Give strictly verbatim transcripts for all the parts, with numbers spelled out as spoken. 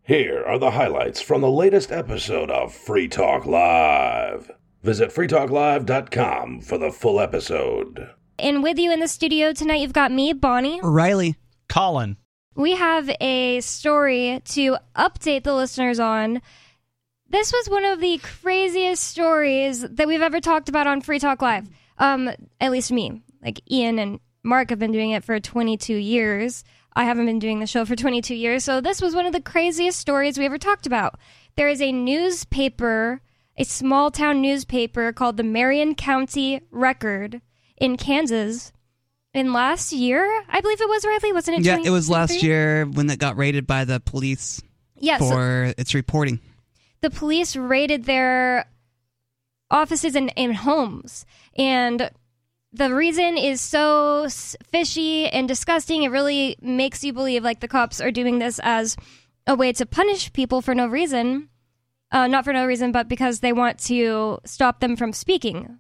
Here are the highlights from the latest episode of Free Talk Live. Visit free talk live dot com for the full episode. And with you in the studio tonight, you've got me, Bonnie. Riley. Colin. We have a story to update the listeners on. This was one of the craziest stories that we've ever talked about on Free Talk Live. Um, at least me. Like, Ian and Mark have been doing it for twenty-two years. I haven't been doing the show for twenty-two years, so this was one of the craziest stories we ever talked about. There is a newspaper, a small-town newspaper called the Marion County Record in Kansas. In last year, I believe it was, Riley? Wasn't it? Yeah, it was last year when it got raided by the police yeah, for so its reporting. The police raided their offices and, and homes, and the reason is so fishy and disgusting. It really makes you believe like the cops are doing this as a way to punish people for no reason. Uh, not for no reason, but because they want to stop them from speaking.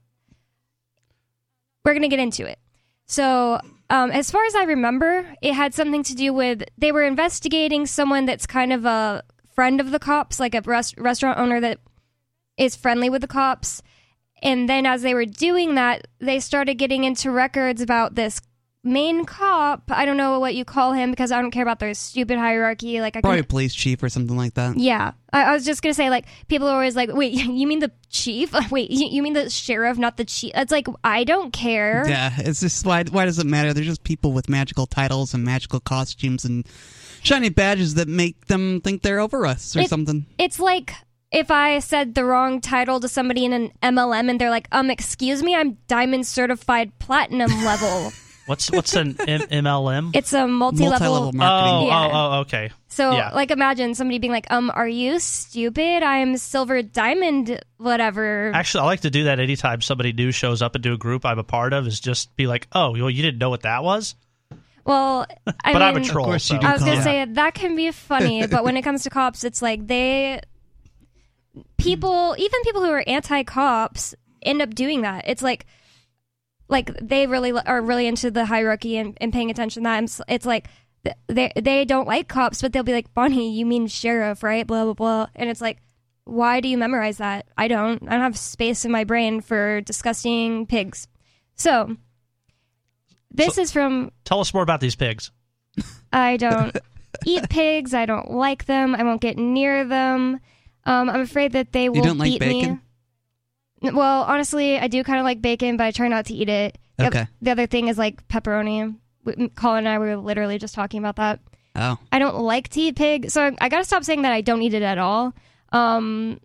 We're going to get into it. So, um, as far as I remember, it had something to do with, they were investigating someone that's kind of a friend of the cops, like a rest- restaurant owner that is friendly with the cops. And then as they were doing that, they started getting into records about this main cop. I don't know what you call him because I don't care about their stupid hierarchy. Like I Probably can, a police chief or something like that. Yeah. I, I was just going to say, like, people are always like, wait, you mean the chief? Wait, you, you mean the sheriff, not the chief? It's like, I don't care. Yeah, it's just, why, why does it matter? They're just people with magical titles and magical costumes and shiny badges that make them think they're over us or it, something. It's like if I said the wrong title to somebody in an M L M and they're like, um, excuse me, I'm diamond certified platinum level. What's what's an M- MLM? It's a multi-level, multi-level marketing. Oh, Yeah. oh, oh, okay. So, Yeah. like, imagine somebody being like, um, are you stupid? I'm silver diamond, whatever. Actually, I like to do that anytime somebody new shows up into a group I'm a part of, is just be like, oh, well, you didn't know what that was? Well, I but mean, I'm a troll. Of course you so. do I was call going to it. say, that can be funny, but when it comes to cops, it's like they, people, even people who are anti-cops end up doing that. It's like, like they really are really into the hierarchy and, and paying attention to that. And it's like, they they don't like cops, but they'll be like, Bonnie, you mean sheriff, right? Blah, blah, blah. And it's like, why do you memorize that? I don't. I don't have space in my brain for disgusting pigs. So, this So- is from... Tell us more about these pigs. I don't eat pigs. I don't like them. I won't get near them. Um, I'm afraid that they will don't like beat bacon? me. N- Well, honestly, I do kind of like bacon, but I try not to eat it. The, Okay. oth- the other thing is like pepperoni. W- Colin and I were literally just talking about that. Oh. I don't like to eat pig, so I, I gotta stop saying that I don't eat it at all. Um,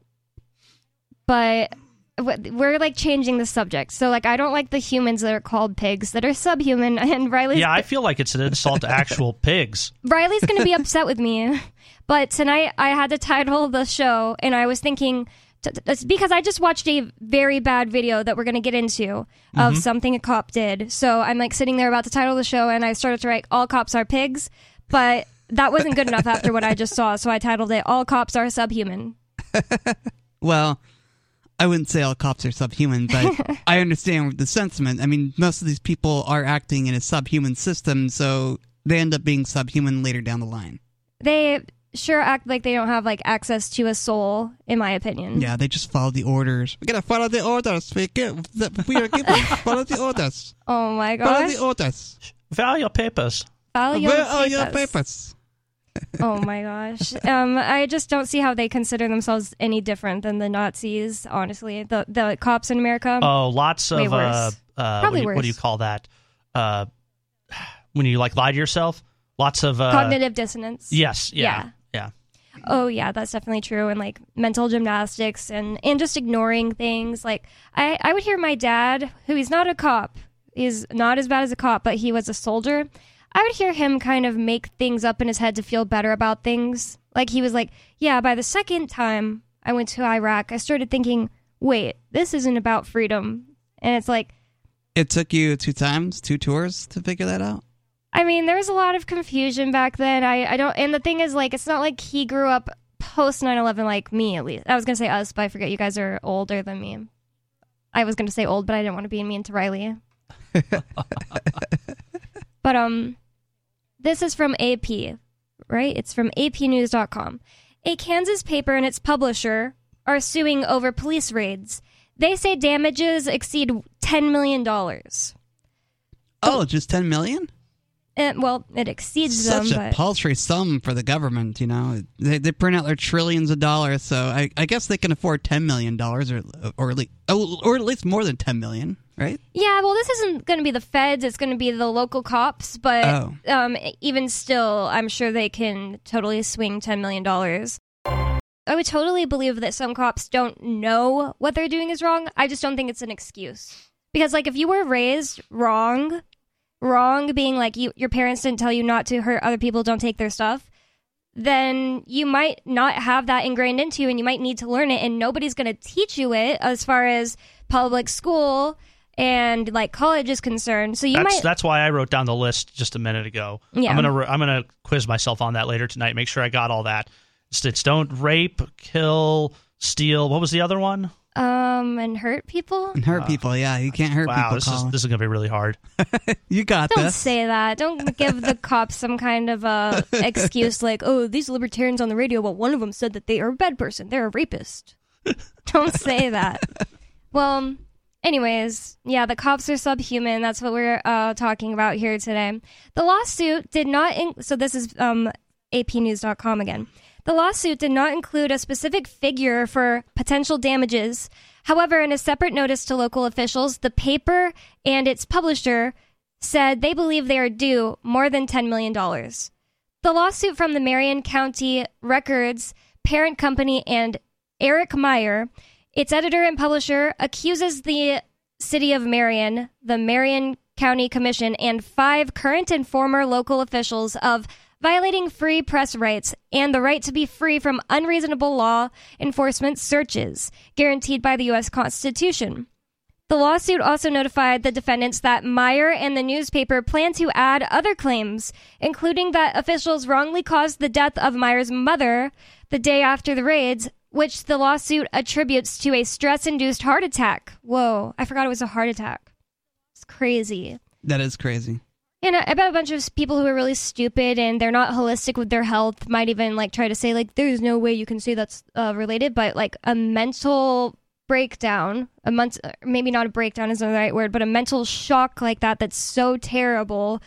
but w- we're like changing the subject. So like, I don't like the humans that are called pigs that are subhuman. And Riley's Yeah, I feel like it's an insult to actual pigs. Riley's going to be upset with me. But tonight I had to title the show, and I was thinking, t- t- it's because I just watched a very bad video that we're going to get into of something a cop did. So I'm like sitting there about to title the show, and I started to write, all cops are pigs. But that wasn't good enough after what I just saw. So I titled it, all cops are subhuman. Well, I wouldn't say all cops are subhuman, but I understand the sentiment. I mean, most of these people are acting in a subhuman system, so they end up being subhuman later down the line. They sure act like they don't have like access to a soul, in my opinion. Yeah, they just follow the orders. We gotta follow the orders. We, get, we are given. Follow the orders. Oh my Follow gosh. the orders. Value your papers. Follow your Where are your papers. papers? Oh my gosh. Um, I just don't see how they consider themselves any different than the Nazis, honestly. The the cops in America. Oh, lots Way of, uh, worse. uh, what, Probably do you, what do you worse. call that? Uh, when you, like, lie to yourself? Lots of... Uh, Cognitive dissonance. Yes, yeah, yeah. Oh yeah, that's definitely true. And like mental gymnastics and, and just ignoring things. Like I, I would hear my dad, who he's not a cop, he's not as bad as a cop, but he was a soldier. I would hear him kind of make things up in his head to feel better about things. Like he was like, yeah, by the second time I went to Iraq, I started thinking, wait, this isn't about freedom. And it's like, It took you two times, two tours to figure that out? I mean, there was a lot of confusion back then. I, I don't, and the thing is, like, it's not like he grew up post nine eleven like me, at least. I was going to say us, but I forget you guys are older than me. I was going to say old, but I didn't want to be mean to Riley. But, um, this is from A P, right? It's from A P news dot com. A Kansas paper and its publisher are suing over police raids. They say damages exceed ten million dollars. Oh, just ten million dollars? It, well, it exceeds Such them. a but... paltry sum for the government, you know. They, they print out their trillions of dollars, so I, I guess they can afford ten million dollars or or at least, oh, or at least more than ten million dollars, right? Yeah, well, this isn't going to be the feds. It's going to be the local cops. But Oh. um, even still, I'm sure they can totally swing ten million dollars. I would totally believe that some cops don't know what they're doing is wrong. I just don't think it's an excuse. Because, like, if you were raised wrong... wrong being like you, your parents didn't tell you not to hurt other people, don't take their stuff, then you might not have that ingrained into you and you might need to learn it, and nobody's going to teach you it as far as public school and like college is concerned. So you that's, might that's why I wrote down the list just a minute ago. Yeah. I'm gonna I'm gonna quiz myself on that later tonight. Make sure I got all that. It's, it's don't rape, kill, steal. What was the other one? um and hurt people. And hurt people, yeah. You can't hurt Wow, people, this is Colin. this is gonna be really hard. You got Don't this. say that. Don't give the cops some kind of uh, excuse like, oh, these libertarians on the radio, well, one of them said that they are a bad person. They're a rapist. Don't say that. Well, anyways, yeah, the cops are subhuman. That's what we're uh, talking about here today. The lawsuit did not... In- so this is um, A P news dot com again. The lawsuit did not include a specific figure for potential damages. However, in a separate notice to local officials, the paper and its publisher said they believe they are due more than ten million dollars. The lawsuit from the Marion County Records parent company and Eric Meyer, its editor and publisher, accuses the city of Marion, the Marion County Commission, and five current and former local officials of violating free press rights and the right to be free from unreasonable law enforcement searches guaranteed by the U S Constitution. The lawsuit also notified the defendants that Meyer and the newspaper plan to add other claims, including that officials wrongly caused the death of Meyer's mother the day after the raids, which the lawsuit attributes to a stress-induced heart attack. Whoa, I forgot it was a heart attack. It's crazy. That is crazy. And I bet a bunch of people who are really stupid and they're not holistic with their health might even like try to say like, there's no way you can say that's uh, related, but like a mental breakdown, a month, maybe not a breakdown isn't the right word, but a mental shock like that that's so terrible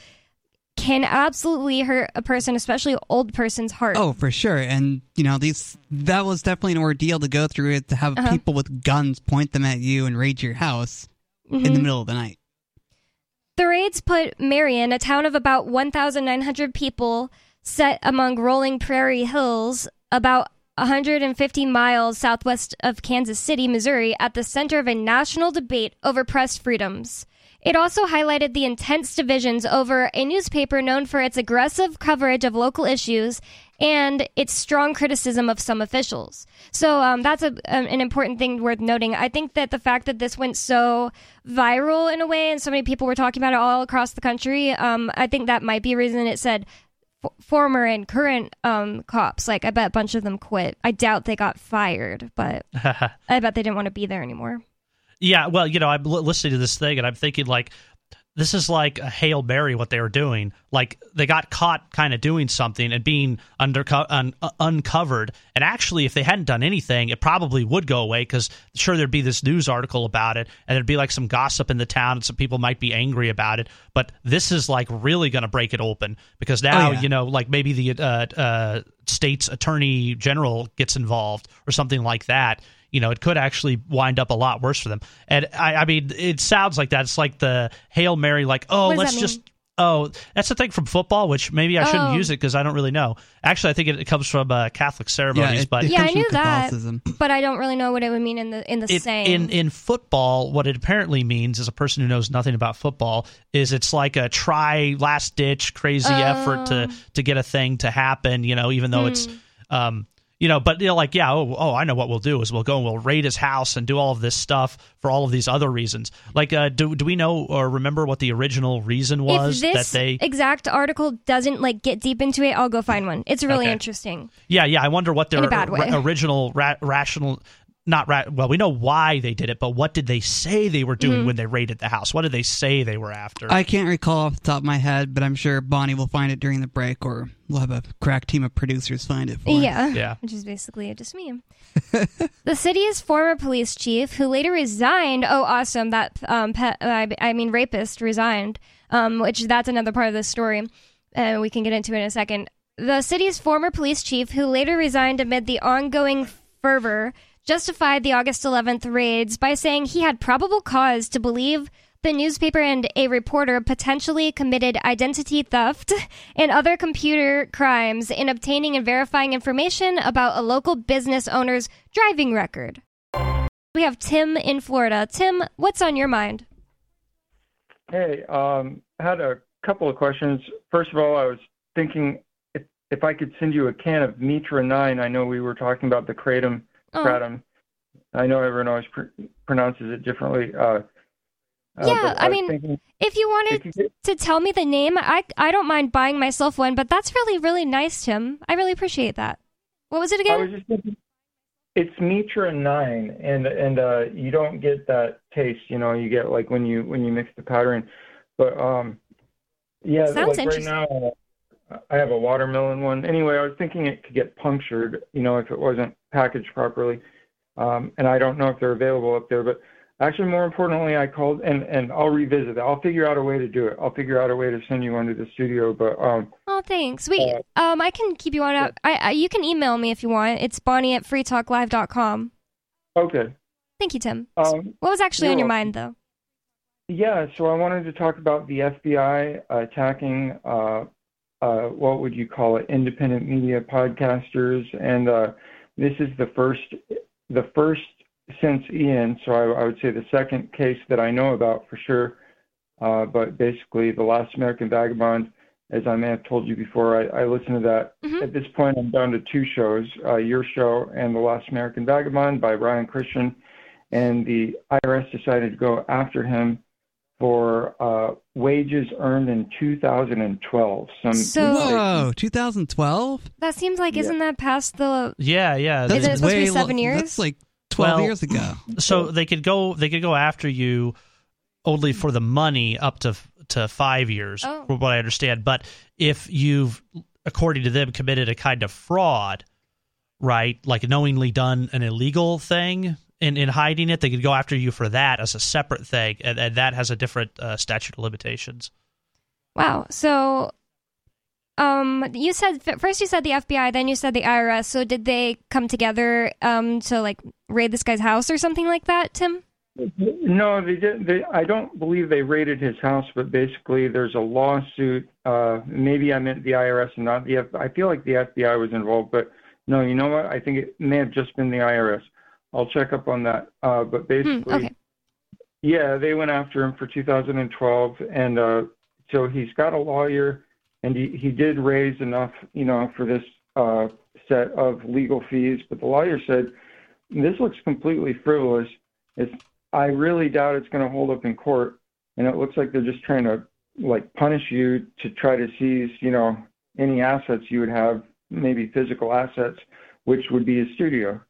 can absolutely hurt a person, especially an old person's heart. Oh, for sure. And, you know, these that was definitely an ordeal to go through it, to have Uh-huh. people with guns point them at you and raid your house Mhm. in the middle of the night. The raids put Marion, a town of about one thousand nine hundred people set among rolling prairie hills about one hundred fifty miles southwest of Kansas City, Missouri, at the center of a national debate over press freedoms. It also highlighted the intense divisions over a newspaper known for its aggressive coverage of local issues and its strong criticism of some officials. So um, that's a, um, an important thing worth noting. I think that the fact that this went so viral in a way and so many people were talking about it all across the country, um, I think that might be a reason it said f- former and current um, cops. Like, I bet a bunch of them quit. I doubt they got fired, but I bet they didn't want to be there anymore. Yeah, well, you know, I'm li- listening to this thing and I'm thinking, like, this is like a Hail Mary what they were doing. Like, they got caught kind of doing something and being underco- un- uh, uncovered. And actually, if they hadn't done anything, it probably would go away because sure, there'd be this news article about it and there'd be like some gossip in the town and some people might be angry about it. But this is like really going to break it open because now, Oh, yeah. you know, like maybe the uh, uh, state's attorney general gets involved or something like that. You know, it could actually wind up a lot worse for them. And I, I mean, it sounds like that. It's like the Hail Mary, like, oh, What does let's that just, mean? oh, that's the thing from football, which maybe I shouldn't Oh. use it because I don't really know. Actually, I think it, it comes from uh, Catholic ceremonies, it, but it Yeah, comes I from knew that. Catholicism. But I don't really know what it would mean in the in the it, saying. in in football, what it apparently means, as a person who knows nothing about football, is it's like a try, last ditch, crazy effort to to get a thing to happen. You know, even though Hmm. it's. Um, You know, but you know, like, yeah, oh, oh, I know what we'll do is we'll go and we'll raid his house and do all of this stuff for all of these other reasons. Like, uh, do do we know or remember what the original reason was if this that they? exact article doesn't like get deep into it, I'll go find one. It's really Okay. interesting. Yeah, yeah. I wonder what their In a bad way. ri- original ra- rational. not right. Well, we know why they did it, but what did they say they were doing Mm-hmm. when they raided the house? What did they say they were after? I can't recall off the top of my head, but I'm sure Bonnie will find it during the break, or we'll have a crack team of producers find it for us. Yeah. Yeah. Which is basically just me. The city's former police chief, who later resigned. Oh, awesome! That um, pe- I, I mean, rapist resigned. Um, which that's another part of the story, and we can get into it in a second. The city's former police chief, who later resigned amid the ongoing fervor, justified the August eleventh raids by saying he had probable cause to believe the newspaper and a reporter potentially committed identity theft and other computer crimes in obtaining and verifying information about a local business owner's driving record. We have Tim in Florida. Tim, what's on your mind? Hey, um, I had a couple of questions. First of all, I was thinking if, if I could send you a can of Mitra nine. I know we were talking about the kratom. Oh. kratom. I know everyone always pr- pronounces it differently. Uh, uh, Yeah, but I was mean, thinking If you wanted if you could- to tell me the name, I, I don't mind buying myself one, but that's really, really nice, Tim. I really appreciate that. What was it I again? was just thinking, it's Mitra nine, and and uh, you don't get that taste. You know, you get like when you when you mix the powder in. But um, yeah, Sounds like right interesting. now, uh, I have a watermelon one. Anyway, I was thinking it could get punctured. You know, if it wasn't packaged properly. Um, and I don't know if they're available up there, but actually, more importantly, I called and, and I'll revisit that. I'll figure out a way to do it. I'll figure out a way to send you one to the studio. But um, Oh, thanks. Wait, um, I can keep you on. Up. I, I you can email me if you want. It's Bonnie at free talk live dot com. okay. Thank you, Tim. Um, What was actually you're on your welcome. mind, though? Yeah, so I wanted to talk about the F B I attacking, uh, uh, what would you call it, independent media podcasters, and uh, this is the first, the first since Ian. So I, I would say the second case that I know about for sure. Uh, but basically, The Last American Vagabond, as I may have told you before, I, I listened to that. Mhm. At this point, I'm down to two shows: uh, your show and The Last American Vagabond by Brian Christian. And the I R S decided to go after him for uh, wages earned in two thousand twelve. Some So- Whoa, twenty twelve? That seems like, Yeah. isn't that past the? yeah, yeah. Is they- it supposed to be way lo- seven years? That's like twelve Well, years ago. so they could go they could go after you only for the money up to to five years, Oh. from what I understand. But if you've, according to them, committed a kind of fraud, right, like knowingly done an illegal thing in, in hiding it, they could go after you for that as a separate thing, and, and that has a different uh, statute of limitations. Wow. So, um, you said first you said the F B I, then you said the I R S. So did they come together um to like raid this guy's house or something like that, Tim? No, they didn't. They, I don't believe they raided his house, but basically there's a lawsuit. Uh, maybe I meant the I R S and not the F B I. I feel like the F B I was involved, but no, you know what? I think it may have just been the I R S. I'll check up on that. Uh, but basically, Hmm, okay. yeah, they went after him for two thousand twelve, and uh, so he's got a lawyer, and he, he did raise enough, you know, for this uh, set of legal fees. But the lawyer said, this looks completely frivolous. It's I really doubt it's going to hold up in court, and it looks like they're just trying to like punish you to try to seize, you know, any assets you would have, maybe physical assets, which would be a studio.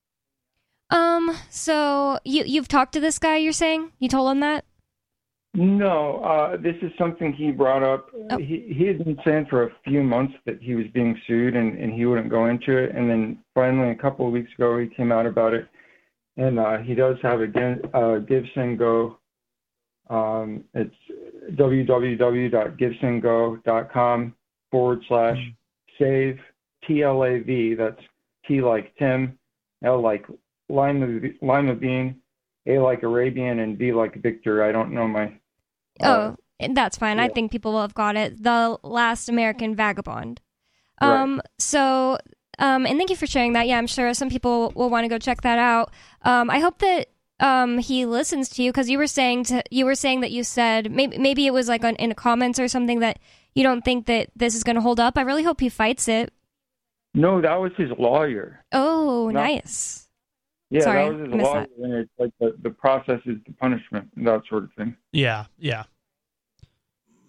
Um. So you you've talked to this guy? You're saying you told him that? No, uh, this is something he brought up. Oh. He he had been saying for a few months that he was being sued, and, and he wouldn't go into it. And then finally, a couple of weeks ago, he came out about it. And uh, he does have a uh, GiveSendGo. Um, it's www.givesendgo.com forward slash save T L A V. That's T like Tim, L like lima, lima bean, A like Arabian, and V like Victor. I don't know my. Uh, Oh, that's fine. I yeah. think people will have got it. The Last American Vagabond. Right. Um. So. Um. And thank you for sharing that. Yeah, I'm sure some people will want to go check that out. Um. I hope that um he listens to you, because you were saying to you were saying that you said maybe maybe it was like on, in the comments or something that you don't think that this is going to hold up. I really hope he fights it. No, that was his lawyer. Oh, No. nice. Yeah, Sorry, that was his I missed lawyer. that. And it's like the, the process is the punishment, that sort of thing. Yeah, yeah.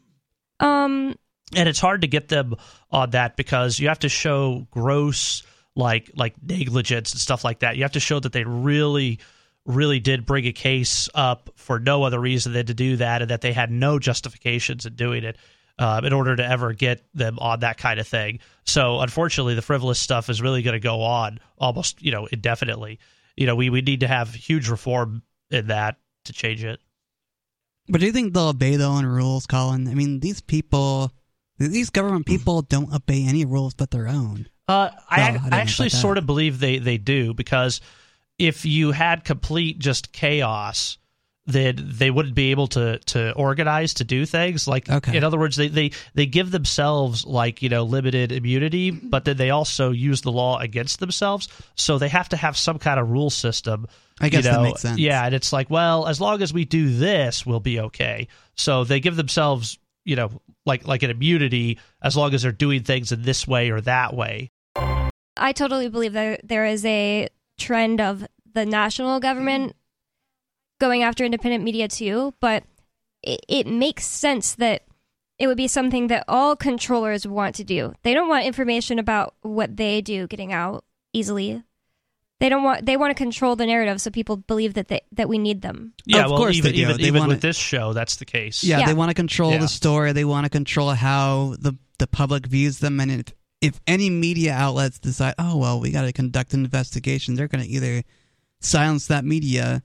Um. And it's hard to get them on that because you have to show gross like like negligence and stuff like that. You have to show that they really, really did bring a case up for no other reason than to do that, and that they had no justifications in doing it uh, in order to ever get them on that kind of thing. So unfortunately, the frivolous stuff is really going to go on almost, you know, indefinitely. You know, we, we need to have huge reform in that to change it. But do you think they'll obey their own rules, Colin? I mean, these people, these government people don't obey any rules but their own. Uh, I, Well, I don't I know actually about that. sort of believe they, they do, because if you had complete just chaos, then they wouldn't be able to, to organize to do things. Like, Okay. in other words, they, they, they give themselves, like, you know, limited immunity, but then they also use the law against themselves. So they have to have some kind of rule system. I guess you that know? makes sense. Yeah, and it's like, well, as long as we do this, we'll be okay. So they give themselves, you know, like like an immunity as long as they're doing things in this way or that way. I totally believe that there is a trend of the national government going after independent media too, but it, it makes sense that it would be something that all controllers want to do. They don't want information about what they do getting out easily. They don't want. They want to control the narrative so people believe that they, that we need them. Yeah, Of well, course even they do. even, They even wanna- with this show, that's the case. Yeah, Yeah. they want to control Yeah. the story. They want to control how the, the public views them. And if, if any media outlets decide, oh, well, we got to conduct an investigation, they're going to either silence that media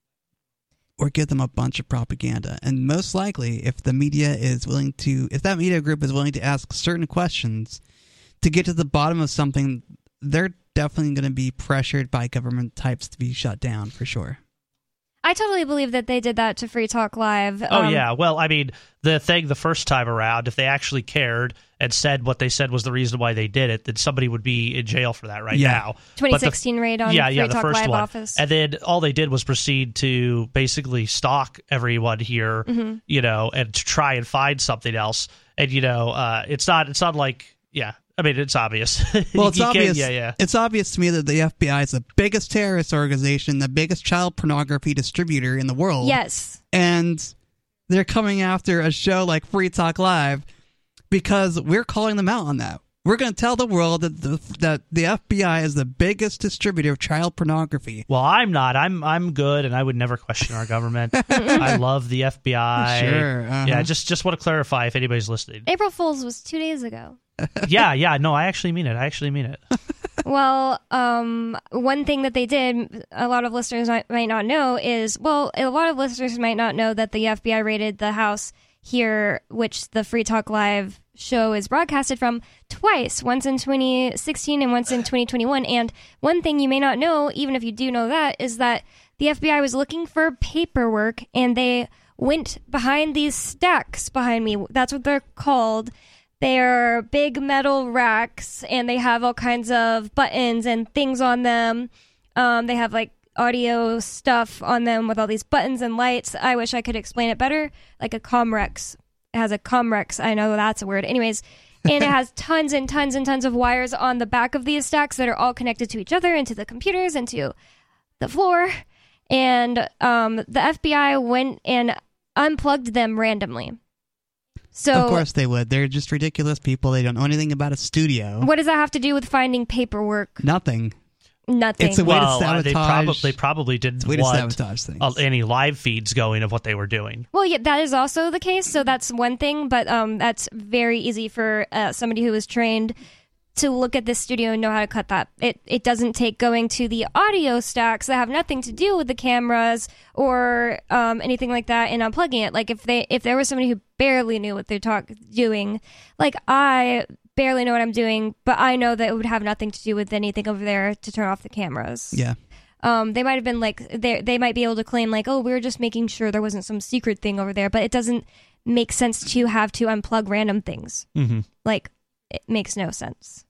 or give them a bunch of propaganda. And most likely, if the media is willing to, if that media group is willing to ask certain questions to get to the bottom of something, they're definitely going to be pressured by government types to be shut down for sure. I totally believe that they did that to Free Talk Live. Oh Um, yeah. Well, I mean, the thing the first time around, if they actually cared and said what they said was the reason why they did it, then somebody would be in jail for that right Yeah. now. twenty But the- sixteen raid on yeah, Free yeah, the Talk first Live one. office. And then all they did was proceed to basically stalk everyone here, Mhm. you know, and to try and find something else. And you know, uh, it's not it's not like yeah. I mean, it's obvious. Well, it's You can't- obvious. Yeah, yeah. It's obvious to me that the F B I is the biggest terrorist organization, the biggest child pornography distributor in the world. Yes. And they're coming after a show like Free Talk Live because we're calling them out on that. We're going to tell the world that the, that the F B I is the biggest distributor of child pornography. Well, I'm not. I'm I'm good, and I would never question our government. I love the F B I. Sure, uh-huh. Yeah, just just want to clarify if anybody's listening. April Fool's was two days ago. yeah, yeah. No, I actually mean it. I actually mean it. Well, um, one thing that they did, a lot of listeners might, might not know is, well, a lot of listeners might not know that the F B I raided the house here, which the Free Talk Live show is broadcasted from, twice, once in twenty sixteen and once in twenty twenty-one. And one thing you may not know, even if you do know that, is that the F B I was looking for paperwork, and they went behind these stacks behind me. That's what they're called. They're big metal racks, and they have all kinds of buttons and things on them. Um, they have like audio stuff on them with all these buttons and lights. I wish I could explain it better. Like a Comrex. It has a Comrex. I know that's a word. Anyways, and it has tons and tons and tons of wires on the back of these stacks that are all connected to each other and to the computers and to the floor. And um, the F B I went and unplugged them randomly. So, Of course they would. They're just ridiculous people. They don't know anything about a studio. what does that have to do with finding paperwork? Nothing. Nothing. It's a way to well, uh, they, sabotage- prob- they probably didn't It's a way to want sabotage things. uh, any live feeds going of what they were doing. Well, yeah, that is also the case. So that's one thing, but um, that's very easy for uh, somebody who is trained to look at this studio and know how to cut that. It it doesn't take going to the audio stacks that have nothing to do with the cameras or um, anything like that and unplugging it. Like if they if there was somebody who barely knew what they're talk doing, like I barely know what I'm doing, but I know that it would have nothing to do with anything over there to turn off the cameras. Yeah. Um, they might have been like, they they might be able to claim like, oh, we were just making sure there wasn't some secret thing over there, but it doesn't make sense to have to unplug random things. Mm-hmm. Like, it makes no sense.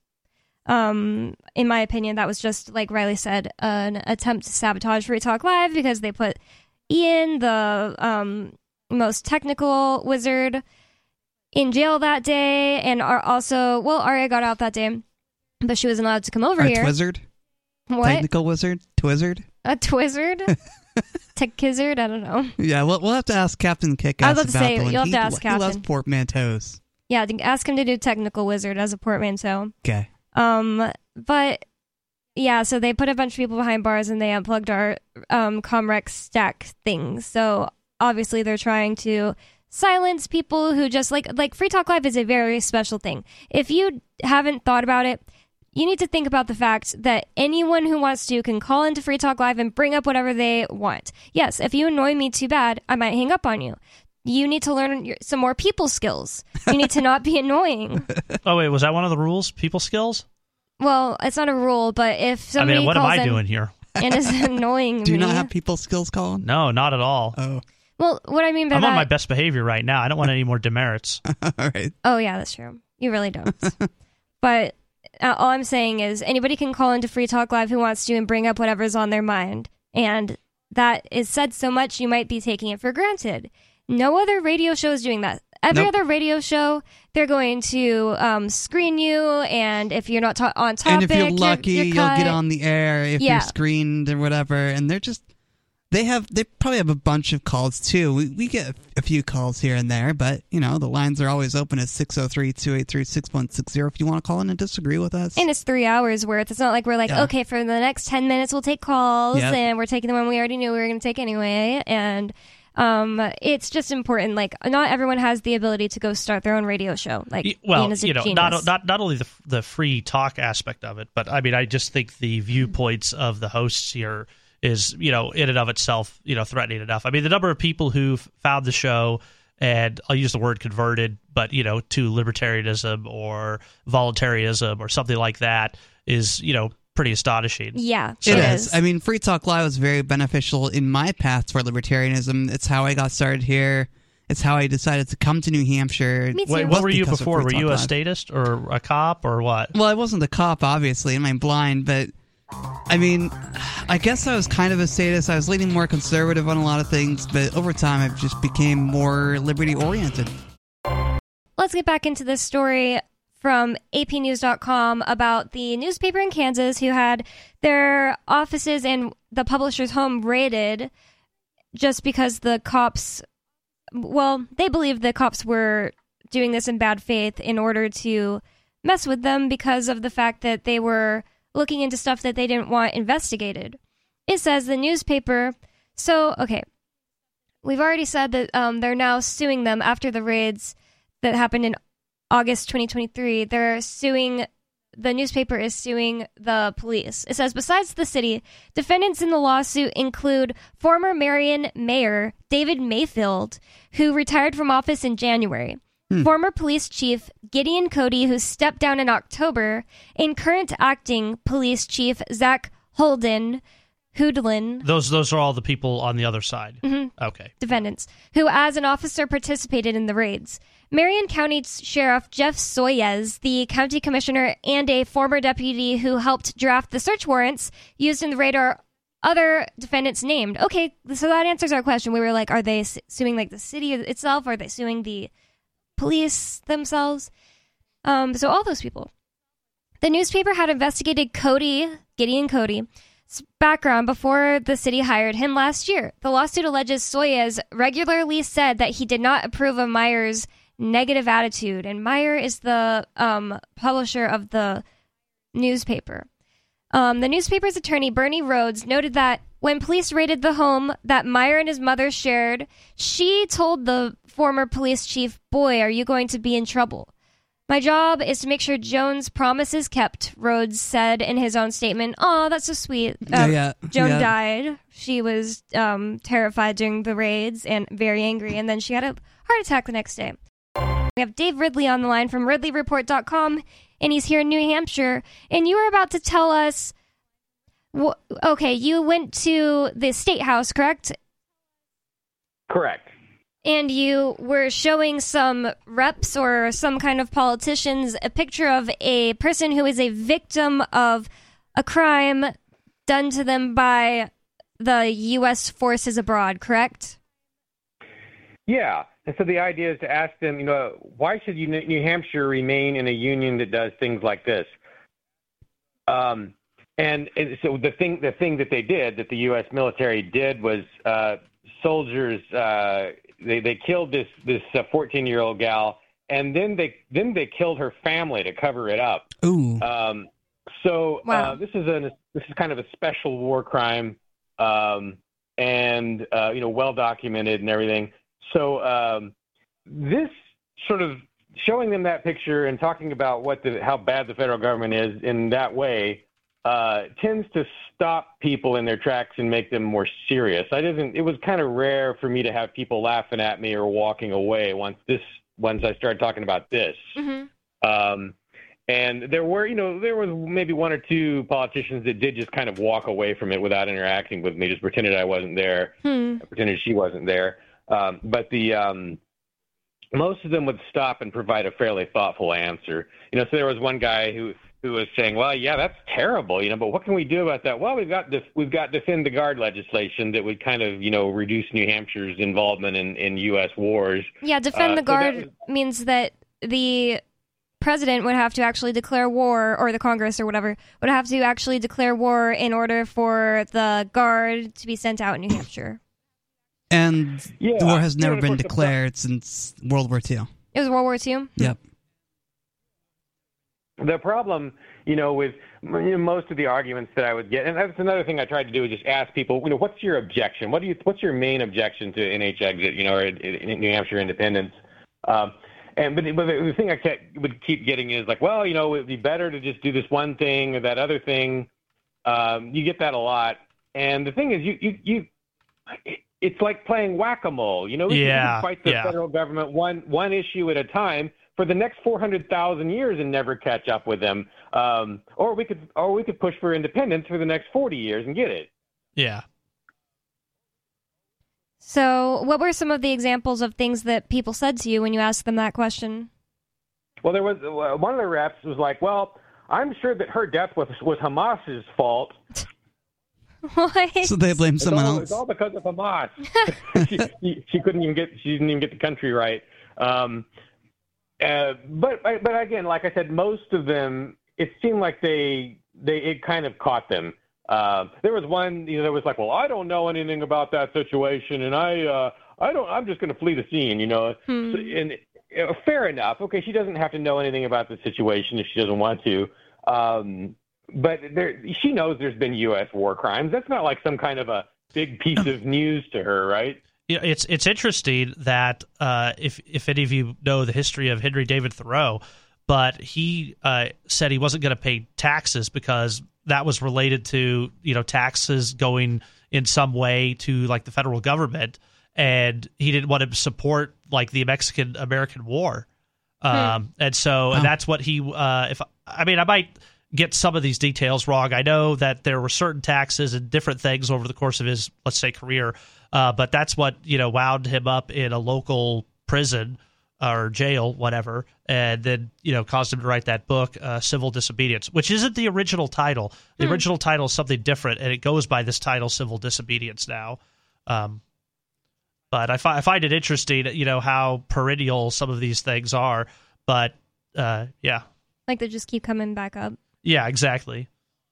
Um, in my opinion, that was just, like Riley said, an attempt to sabotage Free Talk Live because they put Ian, the um, most technical wizard, in jail that day, and are also, well, Arya got out that day, but she wasn't allowed to come over Our here. Twizzard? What? Technical wizard? Twizzard? A Twizzard? Tech Kizzard? I don't know. Yeah, we'll, we'll have to ask Captain Kick-Ass I was about to about say, the one. you'll have he, to ask he loves Captain. portmanteaus. Yeah, ask him to do Technical Wizard as a portmanteau. Okay. Um, but Yeah, so they put a bunch of people behind bars and they unplugged our um, Comrex stack things. So obviously they're trying to silence people who just like like Free Talk Live is a very special thing. If you haven't thought about it, you need to think about the fact that anyone who wants to can call into Free Talk Live and bring up whatever they want. Yes, if you annoy me too bad, I might hang up on you. You need to learn your, some more people skills. You need to not be annoying. Oh, wait, was that one of the rules? People skills? Well, it's not a rule, but if somebody I mean, what am calls I in doing here? and is annoying Do you me, not have people skills, Colin? No, not at all. Oh, well, what I mean by I'm that, on my best behavior right now. I don't want any more demerits. all right. oh yeah, that's true. You really don't. But uh, all I'm saying is anybody can call into Free Talk Live who wants to and bring up whatever's on their mind, and that is said so much you might be taking it for granted. No other radio show is doing that. Every Nope. other radio show, they're going to um, screen you, and if you're not ta- on topic, And if you're lucky, you're, you'll you're get cut. on the air if Yeah. you're screened or whatever. And they're just, they have, they probably have a bunch of calls too. We, we get a few calls here and there, but, you know, the lines are always open at six oh three, two eight three, six one six zero if you want to call in and disagree with us. And it's three hours worth. It's not like we're like, Yeah. okay, for the next ten minutes we'll take calls, Yep. and we're taking the one we already knew we were going to take anyway. And um, it's just important. Like, not everyone has the ability to go start their own radio show. Like, Y- well, Ian is a you know, genius. not not not only the the free talk aspect of it, but I mean, I just think the viewpoints of the hosts here is, you know, in and of itself, you know, threatening enough. I mean, the number of people who found the show, and I'll use the word converted, but, you know, to libertarianism or voluntarism or something like that is, you know, pretty astonishing. Yeah, It it is. is. I mean, Free Talk Live was very beneficial in my path toward libertarianism. It's how I got started here. It's how I decided to come to New Hampshire. Me too. Wait, It what was were you because of before? Free Were you Talk a Live. statist or a cop or what? Well, I wasn't a cop, obviously. I'm blind, but I mean, I guess I was kind of a statist. I was leaning more conservative on a lot of things, but over time, I've just became more liberty-oriented. Let's get back into this story from A P news dot com about the newspaper in Kansas who had their offices and the publisher's home raided just because the cops, well, they believe the cops were doing this in bad faith in order to mess with them because of the fact that they were looking into stuff that they didn't want investigated. It says the newspaper, so, okay, we've already said that um, they're now suing them after the raids that happened in August twenty twenty-three. They're suing, the newspaper is suing the police. It says, besides the city, defendants in the lawsuit include former Marion Mayor David Mayfield, who retired from office in January, Hmm. former police chief Gideon Cody, who stepped down in October, and current acting police chief Zach Holden, Hoodlin, Those those are all the people on the other side. Mhm. Okay. defendants, who as an officer participated in the raids. Marion County Sheriff Jeff Soyez, the county commissioner, and a former deputy who helped draft the search warrants used in the raid are other defendants named. Okay, so that answers our question. We were like, are they su- suing like the city itself? Are they suing the police themselves? Um, so all those people. The newspaper had investigated Cody, Gideon Cody, background before the city hired him last year. The lawsuit alleges Soyez regularly said that he did not approve of Meyer's negative attitude, and Meyer is the um, publisher of the newspaper. Um, the newspaper's attorney, Bernie Rhodes, noted that when police raided the home that Meyer and his mother shared, she told the former police chief, "Boy, are you going to be in trouble. My job is to make sure Joan's promise is kept," Rhodes said in his own statement. "Oh, that's so sweet." Yeah, Um, yeah, Joan yeah. died. She was um, terrified during the raids and very angry, and then she had a heart attack the next day. We have Dave Ridley on the line from Ridley Report dot com, and he's here in New Hampshire. And you were about to tell us, wh- okay, you went to the State House, correct? Correct. And you were showing some reps or some kind of politicians a picture of a person who is a victim of a crime done to them by the U S forces abroad, correct? Yeah. And so the idea is to ask them, you know, why should you, New Hampshire remain in a union that does things like this? Um, and, and so the thing, the thing that they did, that the U S military did, was uh, soldiers. Uh, they they killed this this fourteen-year-old gal, and then they then they killed her family to cover it up. Ooh. Um, So Wow. uh, this is a this is kind of a special war crime, um, and uh, you know, well documented and everything. So um, this sort of showing them that picture and talking about what the how bad the federal government is in that way uh, tends to stop people in their tracks and make them more serious. I didn't. It was kind of rare for me to have people laughing at me or walking away once this once I started talking about this. Mm-hmm. Um, and there were, you know, there was maybe one or two politicians that did just kind of walk away from it without interacting with me, just pretended I wasn't there, Hmm. pretended she wasn't there. Um, but the um, most of them would stop and provide a fairly thoughtful answer. You know, so there was one guy who who was saying, "Well, yeah, that's terrible, you know, but what can we do about that?" Well, we've got this, we've got defend the guard legislation that would kind of, you know, reduce New Hampshire's involvement in, in U S wars. Yeah, defend Uh, the so that guard was- means that the president would have to actually declare war, or the Congress or whatever would have to actually declare war in order for the guard to be sent out in New Hampshire. And Yeah. the war has Yeah, never of been course, the- declared since World War Two. It was World War Two. Yep. The problem, you know, with you know, most of the arguments that I would get, and that's another thing I tried to do, is just ask people, you know, what's your objection? What do you, what's your main objection to N H exit, you know, or in- in New Hampshire independence? Um, and but, but the thing I kept, would keep getting is like, well, you know, it'd be better to just do this one thing or that other thing. Um, you get that a lot, and the thing is, you you you, it's like playing whack-a-mole. You know, you Yeah, can fight the yeah. federal government one one issue at a time for the next four hundred thousand years and never catch up with them. Um, or we could or we could push for independence for the next forty years and get it. Yeah. So, what were some of the examples of things that people said to you when you asked them that question? Well, there was uh, one of the reps was like, well, I'm sure that her death was was Hamas's fault. What? So they blame It's someone all, else. It's all because of Hamas. she, she, she couldn't even get she didn't even get the country right. Um, uh, but but again, like I said, most of them, it seemed like they they it kind of caught them. Uh, there was one, you know, that was like, well, I don't know anything about that situation, and I uh, I don't. I'm just going to flee the scene, you know. Hmm. So, and uh, fair enough. Okay, she doesn't have to know anything about the situation if she doesn't want to. Um, but there, she knows there's been U S war crimes. That's not like some kind of a big piece of news to her, right? Yeah, it's it's interesting that uh, if if any of you know the history of Henry David Thoreau, but he uh, said he wasn't going to pay taxes because that was related to, you know, taxes going in some way to like the federal government, and he didn't want to support like the Mexican American War, um, and so and that's what he. Uh, if I mean, I might get some of these details wrong. I know that there were certain taxes and different things over the course of his, let's say, career. Uh, but that's what, you know, wound him up in a local prison or jail, whatever, and then, you know, caused him to write that book, uh, Civil Disobedience, which isn't the original title. The Hmm. original title is something different, and it goes by this title, Civil Disobedience, now. Um, but I, fi- I find it interesting, you know, how perennial some of these things are. But, uh, yeah. Like they just keep coming back up. Yeah, exactly.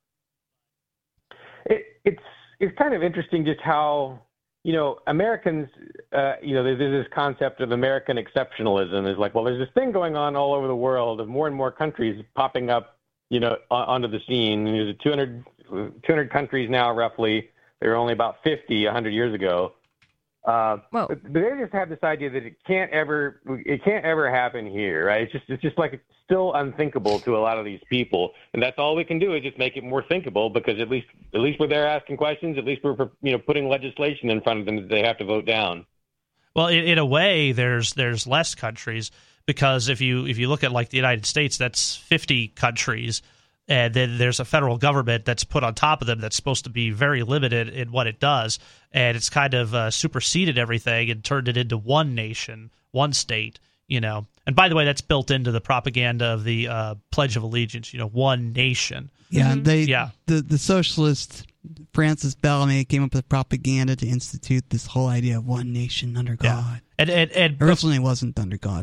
It, it's it's kind of interesting just how, you know, Americans, uh, you know, there's, there's this concept of American exceptionalism. Is like, well, there's this thing going on all over the world of more and more countries popping up, you know, on, onto the scene. There's two hundred, two hundred countries now, roughly. There were only about fifty one hundred years ago. Uh, Whoa. but, but they just have this idea that it can't ever, it can't ever happen here, right? It's just, it's just like it's still unthinkable to a lot of these people, and that's all we can do is just make it more thinkable. Because at least, at least when they're asking questions, at least we're, you know, putting legislation in front of them that they have to vote down. Well, in, in a way, there's there's less countries, because if you if you look at like the United States, that's fifty countries, and then there's a federal government that's put on top of them that's supposed to be very limited in what it does, and it's kind of uh, superseded everything and turned it into one nation, one state, you know. And by the way, that's built into the propaganda of the uh, Pledge of Allegiance, you know, one nation. Yeah, Mhm. they Yeah. the the socialist Francis Bellamy came up with propaganda to institute this whole idea of one nation under Yeah. God. And and, and Originally, it wasn't under God, but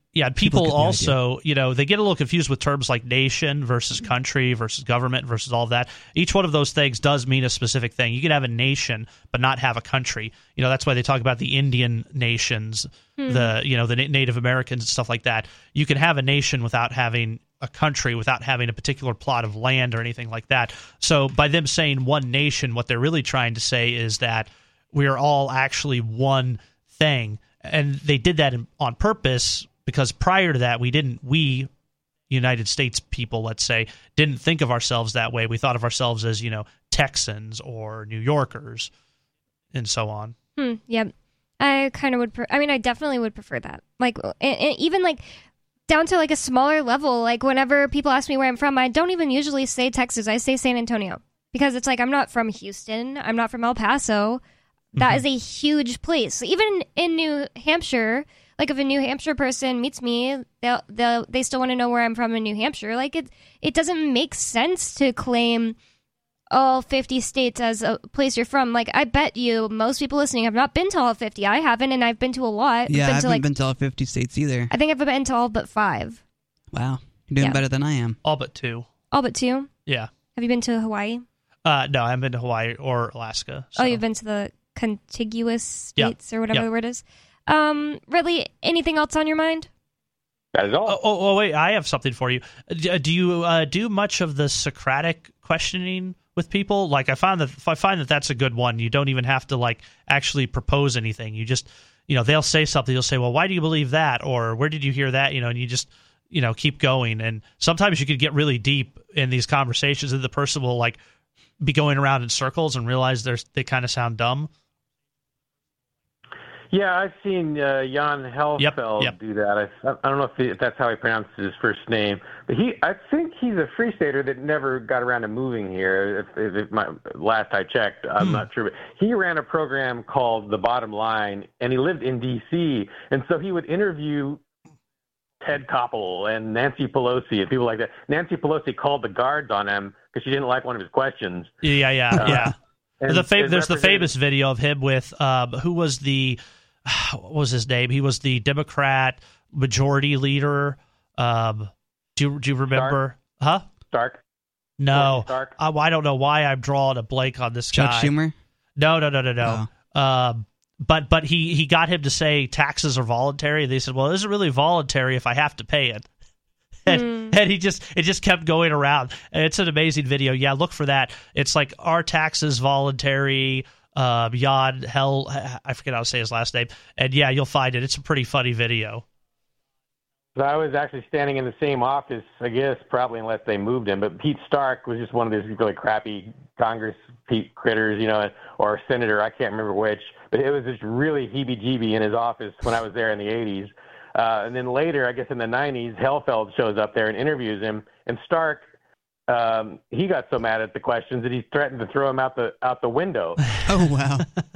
Yeah, people, People get the also, you know, they get a little confused with terms like nation versus country versus government versus all of that. Each one of those things does mean a specific thing. You can have a nation but not have a country. You know, that's why they talk about the Indian nations, hmm. the, you know, the Native Americans and stuff like that. You can have a nation without having a country, without having a particular plot of land or anything like that. So by them saying one nation, what they're really trying to say is that we are all actually one thing. And they did that in, on purpose, because prior to that, we didn't, we, United States people, let's say, didn't think of ourselves that way. We thought of ourselves as, you know, Texans or New Yorkers and so on. Hmm, yeah. I kind of would, pre- I mean, I definitely would prefer that. Like, and, and even like down to like a smaller level, like whenever people ask me where I'm from, I don't even usually say Texas. I say San Antonio, because it's like, I'm not from Houston. I'm not from El Paso. That mm-hmm. is a huge place. Even in New Hampshire, like if a New Hampshire person meets me, they'll, they'll, they still want to know where I'm from in New Hampshire. Like it, it doesn't make sense to claim all fifty states as a place you're from. Like I bet you most people listening have not been to all fifty. I haven't, and I've been to a lot. Yeah, I've been I haven't to like, been to all fifty states either. I think I've been to all but five. Wow, you're doing yeah. better than I am. All but two. All but two? Yeah. Have you been to Hawaii? Uh, no, I haven't been to Hawaii or Alaska. So. Oh, you've been to the contiguous states yep. or whatever yep. the word is. Um, really, anything else on your mind? That is all. Oh, oh, oh wait, I have something for you. Do you uh, do much of the Socratic questioning with people? Like, I found that I find that that's a good one. You don't even have to like actually propose anything. You just, you know, they'll say something. You'll say, "Well, why do you believe that?" Or "Where did you hear that?" You know, and you just, you know, keep going. And sometimes you could get really deep in these conversations, and the person will like be going around in circles and realize they're they kind of sound dumb. Yeah, I've seen uh, Jan Helfeld yep, yep. do that. I, I don't know if, he, if that's how he pronounces his first name, but he, I think he's a Free Stater that never got around to moving here. If, if, if my last I checked, I'm hmm. not sure, but he ran a program called The Bottom Line, and he lived in D C, and so he would interview Ted Koppel and Nancy Pelosi and people like that. Nancy Pelosi called the guards on him because she didn't like one of his questions. Yeah, yeah, uh, yeah. And, the fam- and there's the famous video of him with uh, who was the what was his name? He was the Democrat majority leader. Um, do you, do you remember? Stark? Huh? Stark. No, Stark. I, I don't know why I'm drawing a blank on this Chuck guy. Schumer? No, no, no, no, no. Oh. Um, but but he, he got him to say taxes are voluntary. They said, well, is it really voluntary if I have to pay it? And, mm. and he just it just kept going around. It's an amazing video. Yeah, look for that. It's like, are taxes voluntary? Uh, Yad Hell, I forget how to say his last name. And yeah, you'll find it. It's a pretty funny video. So I was actually standing in the same office, I guess, probably unless they moved him. But Pete Stark was just one of those really crappy Congress Pete critters, you know, or a senator. I can't remember which. But it was just really heebie-jeebie in his office when I was there in the eighties. Uh, and then later, I guess in the nineties, Helfeld shows up there and interviews him. And Stark, um, he got so mad at the questions that he threatened to throw him out the out the window. Oh, wow.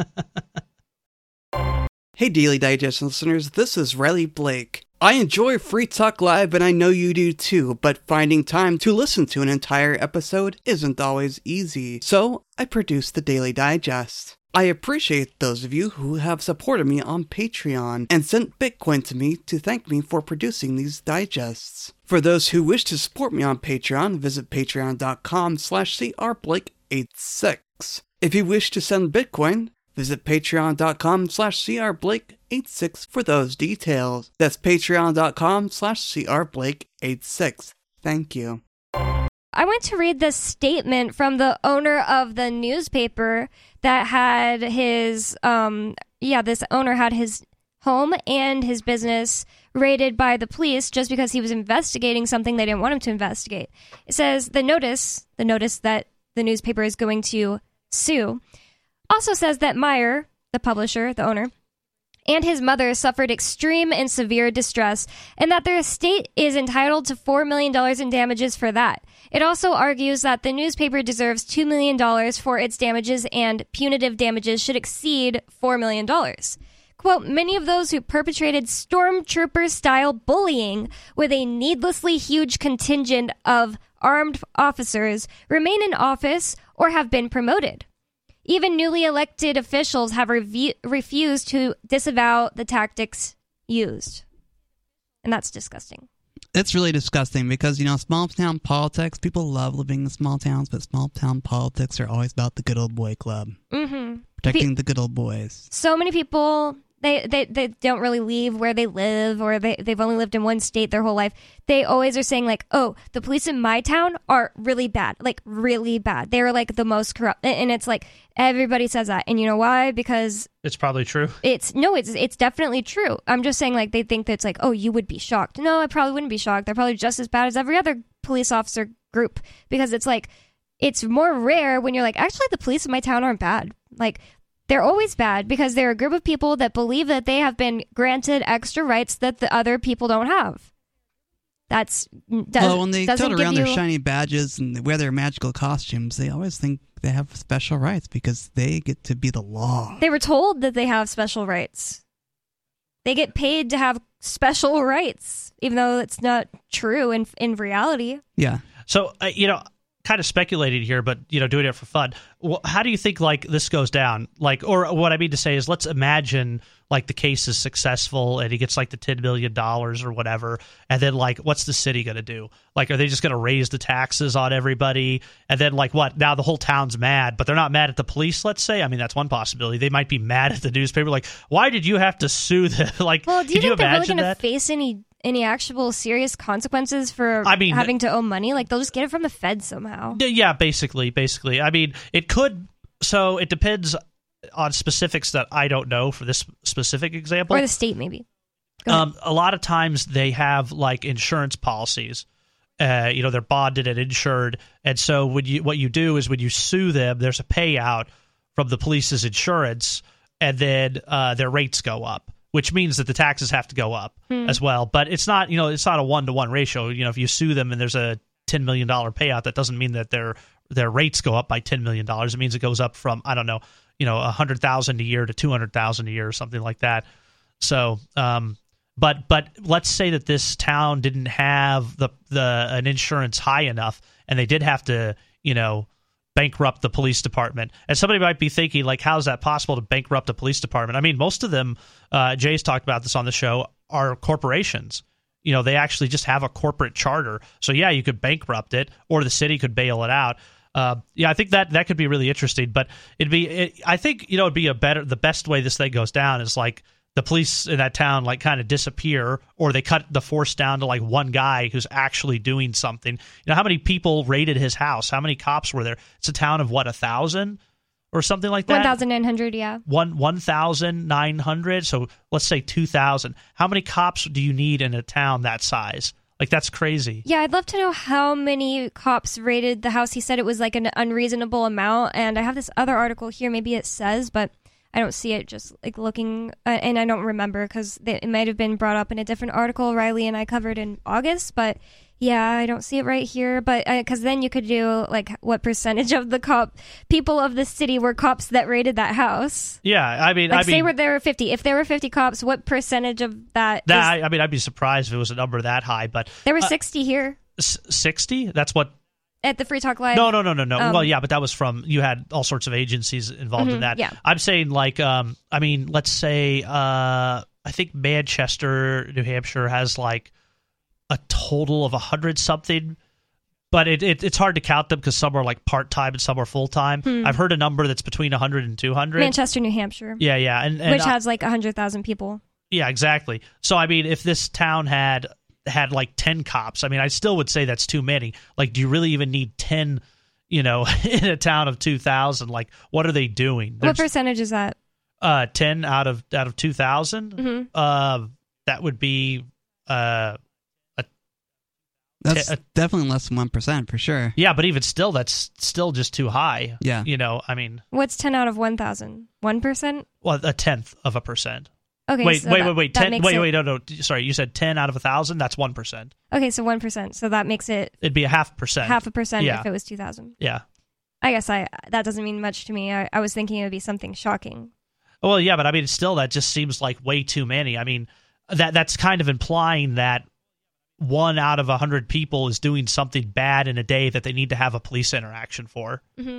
Hey, Daily Digest listeners, this is Riley Blake. I enjoy Free Talk Live, and I know you do too, but finding time to listen to an entire episode isn't always easy. So, I produce the Daily Digest. I appreciate those of you who have supported me on Patreon and sent Bitcoin to me to thank me for producing these digests. For those who wish to support me on Patreon, visit patreon.com slash crblake86. If you wish to send Bitcoin, visit patreon.com slash crblake86 for those details. That's patreon.com slash crblake86. Thank you. I went to read this statement from the owner of the newspaper that had his, um, yeah, this owner had his home and his business raided by the police just because he was investigating something they didn't want him to investigate. It says the notice, the notice that the newspaper is going to sue, also says that Meyer, the publisher, the owner, and his mother suffered extreme and severe distress, and that their estate is entitled to four million dollars in damages for that. It also argues that the newspaper deserves two million dollars for its damages, and punitive damages should exceed four million dollars. Quote, many of those who perpetrated stormtrooper-style bullying with a needlessly huge contingent of armed officers remain in office or have been promoted. Even newly elected officials have revu- refused to disavow the tactics used. And that's disgusting. It's really disgusting because, you know, small town politics, people love living in small towns, but small town politics are always about the good old boy club. Mm-hmm. Protecting Pe- the good old boys. So many people, they, they, they don't really leave where they live, or they, they've only lived in one state their whole life. They always are saying, like, oh, the police in my town are really bad. Like, really bad. They're, like, the most corrupt. And it's like, everybody says that. And you know why? Because... It's probably true. It's no, it's it's definitely true. I'm just saying, like, they think that it's like, oh, you would be shocked. No, I probably wouldn't be shocked. They're probably just as bad as every other police officer group, because it's like, it's more rare when you're like, actually, the police in my town aren't bad. Like, they're always bad because they're a group of people that believe that they have been granted extra rights that the other people don't have. That's does, well, when they doesn't tote around give their you... shiny badges and wear their magical costumes, they always think they have special rights because they get to be the law. They were told that they have special rights. They get paid to have special rights, even though it's not true in in reality. Yeah. So, uh, you know, kind of speculating here, but, you know, doing it for fun. Well, how do you think, like, this goes down? Like, or what I mean to say is, let's imagine, like, the case is successful and he gets, like, the ten million dollars or whatever. And then, like, what's the city going to do? Like, are they just going to raise the taxes on everybody? And then, like, what? Now the whole town's mad, but they're not mad at the police, let's say? I mean, that's one possibility. They might be mad at the newspaper. Like, why did you have to sue them? Like, well, do you can think you they're really imagine going to that? face any any actual serious consequences for I mean, having to owe money? Like, they'll just get it from the Fed somehow. Yeah, basically, basically. I mean, it could. So it depends on specifics that I don't know for this specific example. Or the state, maybe. Go ahead. Um, a lot of times they have, like, insurance policies. Uh, you know, they're bonded and insured, and so when you what you do is when you sue them, there's a payout from the police's insurance, and then uh, their rates go up, which means that the taxes have to go up Hmm. as well. But it's not, you know, it's not a one to one ratio. You know, if you sue them and there's a ten million dollar payout, that doesn't mean that their their rates go up by ten million dollars. It means it goes up from, I don't know, you know, a hundred thousand a year to two hundred thousand a year or something like that. So, um, but but let's say that this town didn't have the the an insurance high enough, and they did have to, you know, bankrupt the police department. And somebody might be thinking, like, how is that possible to bankrupt a police department? I mean, most of them, uh, Jay's talked about this on the show, are corporations. You know, they actually just have a corporate charter. So, yeah, you could bankrupt it, or the city could bail it out. Uh, yeah, I think that that could be really interesting. But it'd be, it, I think, you know, it'd be a better, the best way this thing goes down is, like, the police in that town, like, kind of disappear, or they cut the force down to, like, one guy who's actually doing something. You know, how many people raided his house? How many cops were there? It's a town of, what, a thousand or something like that? one thousand nine hundred, yeah. One one thousand nine hundred. So let's say two thousand. How many cops do you need in a town that size? Like, that's crazy. Yeah, I'd love to know how many cops raided the house. He said it was, like, an unreasonable amount, and I have this other article here. Maybe it says, but I don't see it just, like, looking, uh, and I don't remember because it might have been brought up in a different article Riley and I covered in August, but yeah, I don't see it right here. But because then you could do, like, what percentage of the cop people of the city were cops that raided that house? Yeah, I mean, Like, I say mean, were there were fifty. If there were fifty cops, what percentage of that? that, is, I, I mean, I'd be surprised if it was a number that high, but there were uh, sixty here sixty? That's what? at the Free Talk Live. No, no, no, no, no. Um, well, yeah, but that was from, you had all sorts of agencies involved in Mhm, that. yeah. I'm saying, like, um, I mean, let's say, uh, I think Manchester, New Hampshire has, like, a total of a hundred something, but it, it it's hard to count them because some are, like, part time and some are full time. Hmm. I've heard a number that's between a hundred and two hundred. Manchester, New Hampshire, Yeah, yeah, and, and which uh, has like one hundred thousand people. yeah, exactly. So, I mean, if this town had had like ten cops, I mean, I still would say that's too many. Like, do you really even need ten, you know, in a town of two thousand? Like, what are they doing? What There's, percentage is that? uh, ten out of out of two thousand? Mhm. Uh, that would be, uh, That's uh, definitely less than one percent for sure. yeah, but even still, that's still just too high. Yeah. You know, I mean, What's ten out of one thousand? one percent? well, a tenth of a percent. Okay. Wait, so wait, that, wait, wait, that ten, makes wait, it, wait, no, no, sorry, you said ten out of a thousand? That's one percent. Okay, so one percent. So that makes it It'd be a half percent. half a percent Yeah. if it was two thousand. Yeah. I guess I that doesn't mean much to me. I, I was thinking it would be something shocking. Well, yeah, but I mean, still, that just seems like way too many. I mean, that that's kind of implying that one out of a hundred people is doing something bad in a day that they need to have a police interaction for. Mm-hmm.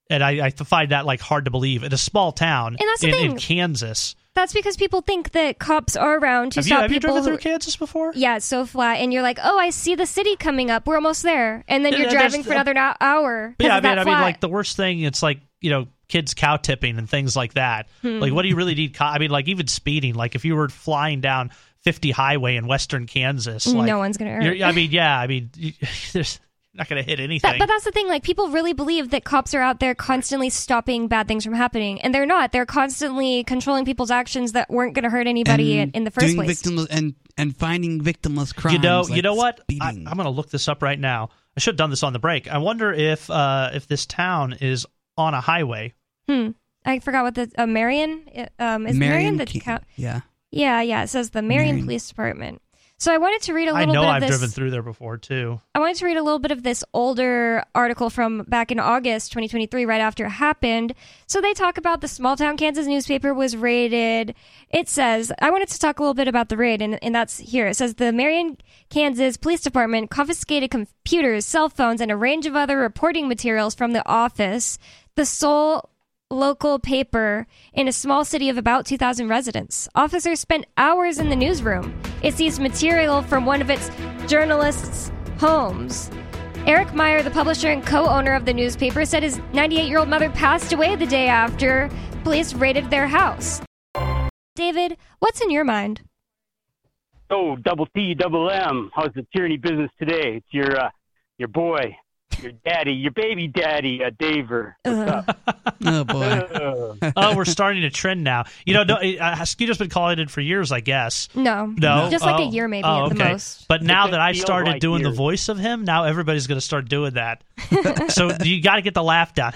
And I, I find that like hard to believe in a small town And that's the in, thing. in Kansas. That's because people think that cops are around to Have you stop have you people. driven who- through Kansas before? Yeah, it's so flat, and you're like, oh, I see the city coming up. We're almost there, and then Yeah, you're there's- driving for another no- hour. 'cause Yeah, I it's mean, that I mean, flat. like the worst thing, it's like you know, kids cow tipping and things like that. Hmm. Like, what do you really need? Co- I mean, like even speeding. Like, if you were flying down fifty highway in western Kansas, like, no one's gonna hurt. you're- I mean, yeah, I mean, you, there's not going to hit anything. That, but that's the thing. Like, people really believe that cops are out there constantly stopping bad things from happening, and they're not. They're constantly controlling people's actions that weren't going to hurt anybody in, And in the first doing place. victimless and and finding victimless crimes. you know, like you know what? I, I'm speeding. going to look this up right now. I should have done this on the break. I wonder if uh, if this town is on a highway. Hmm. I forgot what the uh, Marion. Um, is Marion, the Ke- count? yeah. Yeah, yeah. It says the Marion, Marion. Police Department. So I wanted to read a I little know bit I've of this. driven through there before too. I wanted to read a little bit of this older article from back in August twenty twenty-three, right after it happened. So they talk about the small town Kansas newspaper was raided. It says, I wanted to talk a little bit about the raid, and, and that's here. It says the Marion, Kansas Police Department confiscated computers, cell phones, and a range of other reporting materials from the office, the sole local paper in a small city of about two thousand residents. Officers spent hours in the newsroom. It seized material from one of its journalists' homes. Eric Meyer, the publisher and co-owner of the newspaper, said his ninety-eight-year-old mother passed away the day after police raided their house. David, what's in your mind? Oh, double T, double M. How's the tyranny business today? It's your uh, your boy, your daddy, your baby daddy, uh, Daver. What's up? Oh boy. Uh, Oh, we're starting a trend now. You know, no, uh, Skeeter's been calling it for years, I guess. No. No, Just like Oh. a year maybe Oh, at the okay. most. But now It that I feels started like doing the years. voice of him, now everybody's going to start doing that. So you got to get the laugh down.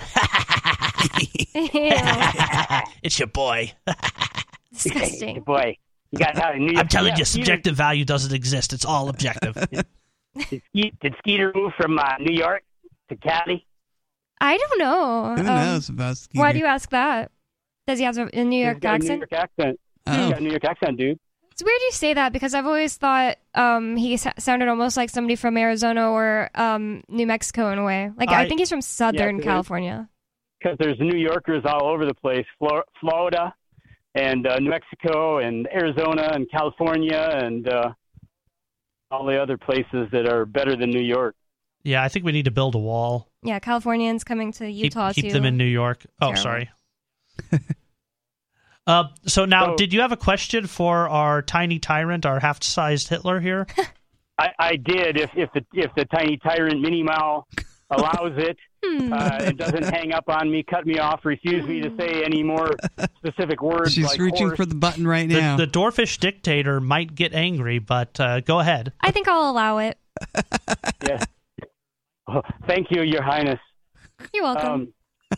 Ew. It's your boy. Disgusting. boy, you got out of New York. I'm telling yeah, you, Skeeter- subjective value doesn't exist. It's all objective. Did, Ske- did Skeeter move from uh, New York to Cali? I don't know. Who Um, knows about Skeeter? Why do you ask that? Does he have a a New He's York got a New accent? York accent. Oh. He's got a New York accent, dude. It's weird you say that because I've always thought um, he sa- sounded almost like somebody from Arizona or um, New Mexico in a way. Like I, I- think he's from Southern Yeah, 'cause California. Because there's New Yorkers all over the place, Flor- Florida and uh, New Mexico and Arizona and California and uh, all the other places that are better than New York. Yeah, I think we need to build a wall. Yeah, Californians coming to Keep, Utah keep too. them in New York. Oh, Terrible. sorry. uh, so now, So- did you have a question for our tiny tyrant, our half-sized Hitler here? I, I did. If if the if the tiny tyrant Minnie Mao allows it, Hmm. uh, and doesn't hang up on me, cut me off, refuse me to say any more specific words. She's like reaching horse. for the button right The, now. the dwarfish dictator might get angry, but uh, go ahead. I think I'll allow it. Yeah. Oh, thank you, Your Highness. You're welcome. Um,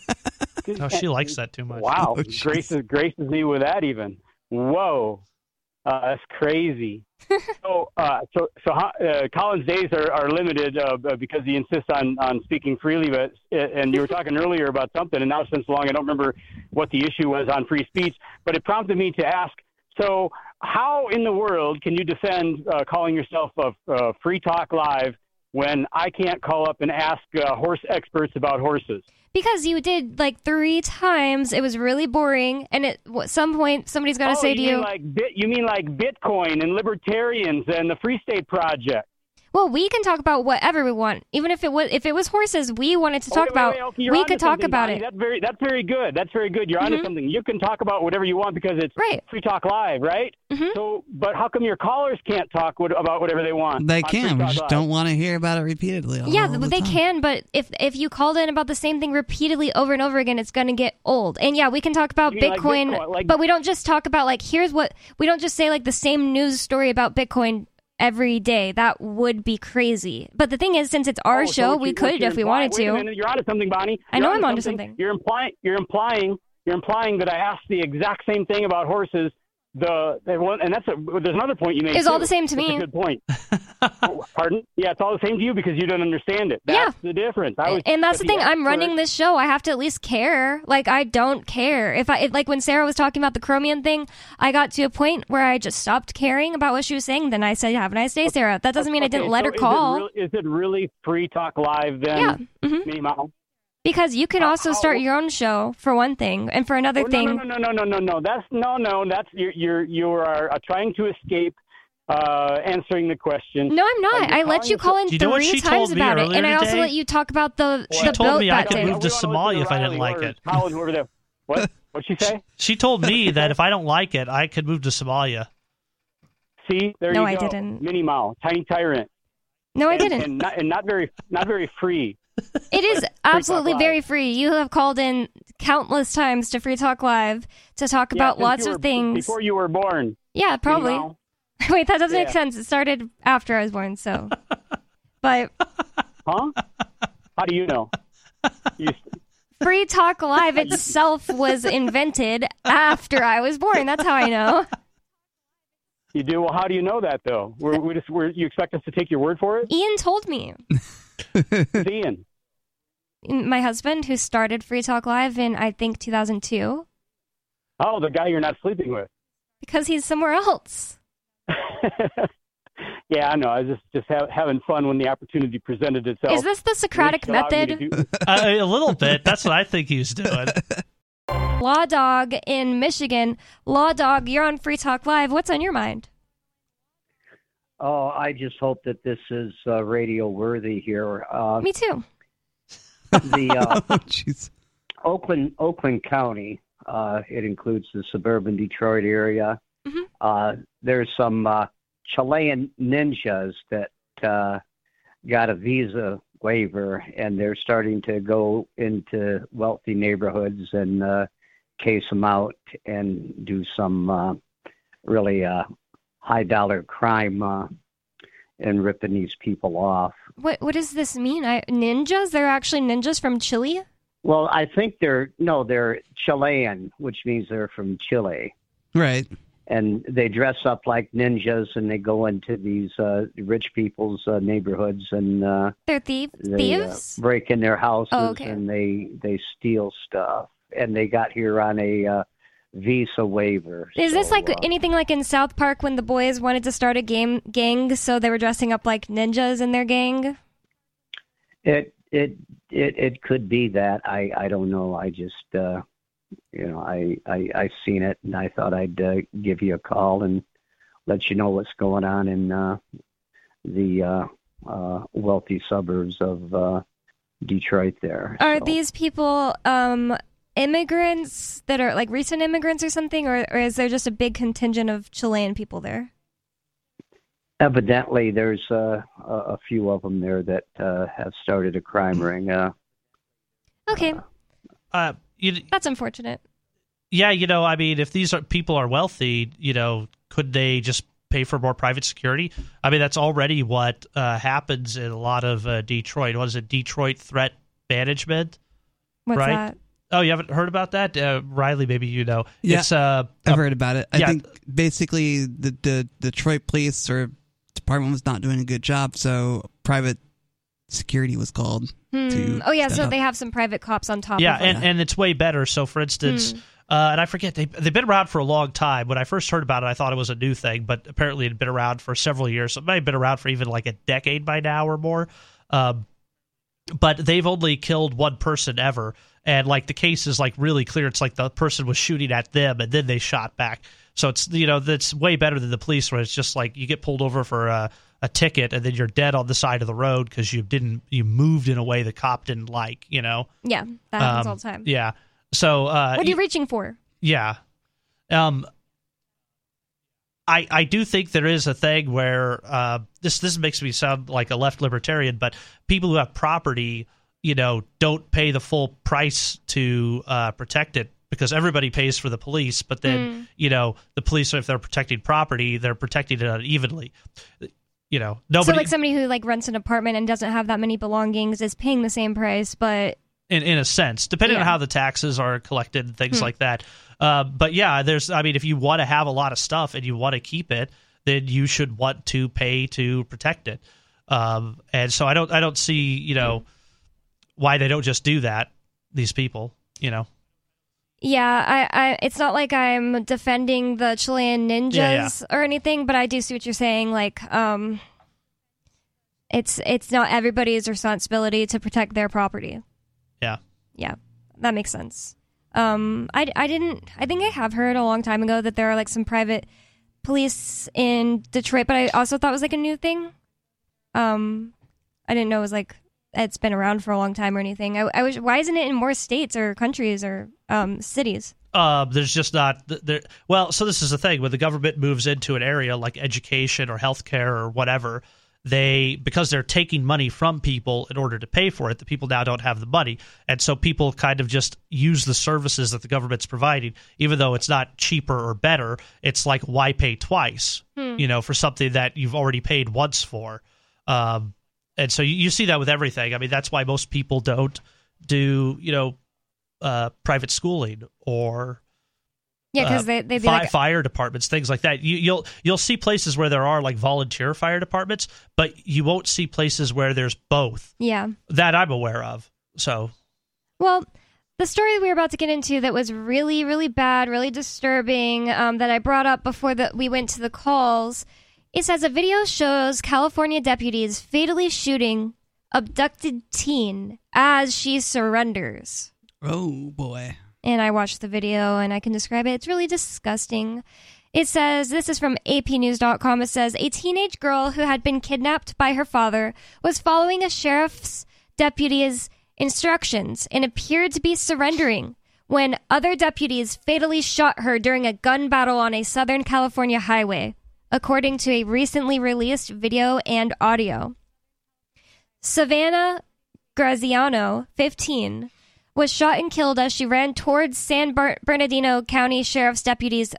Oh, she likes that too much. Wow, Oh, jeez. graces graces me with that even. Whoa, uh, that's crazy. so, uh, so, so uh, Colin's days are, are limited uh, because he insists on, on speaking freely. But and you were talking earlier about something, and now it's been so long I don't remember what the issue was on free speech. But it prompted me to ask: so, how in the world can you defend uh, calling yourself a, a Free Talk Live when I can't call up and ask uh, horse experts about horses? Because you did like three times. It was really boring. And at what- some point, somebody's got to oh, say you to mean you, like bit, you mean like Bitcoin and libertarians and the Free State Project? well, we can talk about whatever we want. Even if it was if it was horses, we wanted to talk Okay, wait, about, wait, okay, you're we onto could talk something, about Bonnie. it. That's very that's very good. That's very good. You're onto Mhm. something. You can talk about whatever you want because it's Right. Free Talk Live, right? Mhm. So, but how come your callers can't talk what, about whatever they want? They on Free can. We Talk just Live? don't want to hear about it repeatedly. All Yeah, the but they time. can. But if if you called in about the same thing repeatedly over and over again, it's going to get old. And yeah, we can talk about You mean like Bitcoin, Bitcoin, like- but we don't just talk about like here's what we don't just say like the same news story about Bitcoin every day. That would be crazy. But the thing is, since it's our Oh, so show, what we you- what could you're if we implying- wanted wait a to. minute, you're onto something, Bonnie. I You're know I'm onto something. You're implying. You're implying. You're implying that I asked the exact same thing about horses. The, the one, and that's a, there's another point you made. It's all too. the same to That's me. a good point. Oh, pardon? Yeah, it's all the same to you because you don't understand it. That's the difference. I was, And that's the but thing. I'm expert- running this show. I have to at least care. Like I don't care if I if, like when Sarah was talking about the Chromium thing. I got to a point where I just stopped caring about what she was saying. Then I said, "Have a nice day, Sarah." That doesn't mean I Okay, didn't let so her call. Is it, really, is it really Free Talk Live then? Yeah. Mhm. Minnie Mao? Because you can How- also how- start your own show, for one thing, and for another Oh, thing. No, no, no, no, no, no, no. That's no, no. That's you're you're you are uh, trying to escape uh, answering the question. No, I'm not. I'm just I let calling you it- call in Do you know what three she times told me about it, earlier and I also today? let you talk about the She the told boat me I that could day. move to Somalia if I didn't like it. Colin, whoever there. What? What'd she say? She told me that if I don't like it, I could move to Somalia. See, there No, you I go. didn't. Minnie Mouse, tiny tyrant. No, I and, didn't. And not, and not very, not very free. It is absolutely Live. very free. You have called in countless times to Free Talk Live to talk Yeah, about since lots you of were- things. Before you were born. Yeah, probably. Minnie Mouse. Wait, that doesn't make Yeah. sense. It started after I was born, so. But Huh? How do you know? You, Free Talk Live itself was invented after I was born. That's how I know. you do? Well, how do you know that, though? We're, we just, we're, you expect us to take your word for it? Ian told me. It's Ian. My husband, who started Free Talk Live in, I think, two thousand two, Oh, the guy you're not sleeping with. because he's somewhere else. Yeah, I know. I was just just ha- having fun when the opportunity presented itself. Is this the Socratic Which allowed me to method? do- Uh, a little bit. That's what I think he was doing. Law Dog in Michigan. Law Dog, you're on Free Talk Live. What's on your mind? Oh, I just hope that this is uh, radio worthy here. Uh, Me too. the uh, Oh, jeez. Oakland Oakland County. Uh, it includes the suburban Detroit area. Mhm. Uh, there's some uh, Chilean ninjas that uh, got a visa waiver, and they're starting to go into wealthy neighborhoods and uh, case them out and do some uh, really uh, high dollar crime uh, and ripping these people off. What What does this mean? I, ninjas? They're actually ninjas from Chile? Well, I think they're no, they're Chilean, which means they're from Chile, Right. and they dress up like ninjas and they go into these uh, rich people's uh, neighborhoods and uh, They're thief- they uh, thieves? break in their houses Oh, okay. and they they steal stuff. And they got here on a uh, visa waiver. Is this So, like uh, anything like in South Park when the boys wanted to start a game gang, so they were dressing up like ninjas in their gang? It it it it could be that. I I don't know. I just uh, you know I I I seen it and I thought I'd uh, give you a call and let you know what's going on in uh, the uh, uh, wealthy suburbs of uh, Detroit. There Are So, these people um, immigrants that are like recent immigrants or something, or, or is there just a big contingent of Chilean people there? evidently there's uh, a, a few of them there that uh, have started a crime ring. Uh, Okay, Uh, you, that's unfortunate. yeah, you know, I mean, if these are, people are wealthy, you know, could they just pay for more private security? I mean, that's already what uh, happens in a lot of uh, Detroit. What is it? Detroit Threat Management? What's Right. that? Oh, you haven't heard about that? Uh, Riley, maybe you know. Yeah. It's uh, I've a- heard about it. I yeah. think basically the, the Detroit police or department was not doing a good job, so private security was called. Hmm. to Oh yeah, step so up. they have some private cops on top yeah, of them. and, and it's way better. So, for instance, Hmm. uh, and I forget, they, they've been around for a long time. When I first heard about it, I thought it was a new thing, but apparently it had been around for several years. It may have been around for even like a decade by now or more. Um, but they've only killed one person ever. And like the case is like really clear. It's like the person was shooting at them and then they shot back. So it's, you know, that's way better than the police where it's just like you get pulled over for a, a ticket and then you're dead on the side of the road because you didn't, you moved in a way the cop didn't like, you know? Yeah, that happens Um, all the time. Yeah. So, uh, What are you reaching for? yeah. Um, I I do think there is a thing where uh, this this makes me sound like a left libertarian, but people who have property, you know, don't pay the full price to uh, protect it because everybody pays for the police, but then Mm. you know the police, if they're protecting property, they're protecting it unevenly. You know, nobody So like somebody who like rents an apartment and doesn't have that many belongings is paying the same price, but in in a sense, depending on Yeah. how the taxes are collected and things Hmm. like that. Uh, but yeah, there's. I mean, if you want to have a lot of stuff and you want to keep it, then you should want to pay to protect it. Um, and so I don't. I don't see. You know, why they don't just do that. These people. You know. yeah, I, I it's not like I'm defending the Chilean ninjas Yeah, or anything, but I do see what you're saying. Like, um, it's it's not everybody's responsibility to protect their property. Yeah. yeah, that makes sense. Um, I, I didn't, I think I have heard a long time ago that there are like some private police in Detroit, but I also thought it was like a new thing. Um, I didn't know it was like, it's been around for a long time or anything. I, I wish, why isn't it in more states or countries or um, cities? Uh, there's just not there. Well, so this is the thing: when the government moves into an area like education or healthcare or whatever, they because they're taking money from people in order to pay for it. The people now don't have the money, and so people kind of just use the services that the government's providing, even though it's not cheaper or better. It's like, why pay twice? Hmm. You know, for something that you've already paid once for. Um, and so you, you see that with everything. I mean, that's why most people don't do, you know. Uh, private schooling or yeah, because uh, they they'd be fi- like fire departments, things like that. You, you'll you'll see places where there are like volunteer fire departments, but you won't see places where there's both. Yeah, that I'm aware of. So, well, the story we were about to get into that was really really bad, really disturbing. Um, that I brought up before that we went to the calls. It says a video shows California deputies fatally shooting abducted teen as she surrenders. Oh, boy. And I watched the video, and I can describe it. It's really disgusting. It says, this is from A P news dot com. It says, a teenage girl who had been kidnapped by her father was following a sheriff's deputy's instructions and appeared to be surrendering when other deputies fatally shot her during a gun battle on a Southern California highway, according to a recently released video and audio. Savannah Graziano, fifteen, was shot and killed as she ran towards San Bernardino County Sheriff's deputies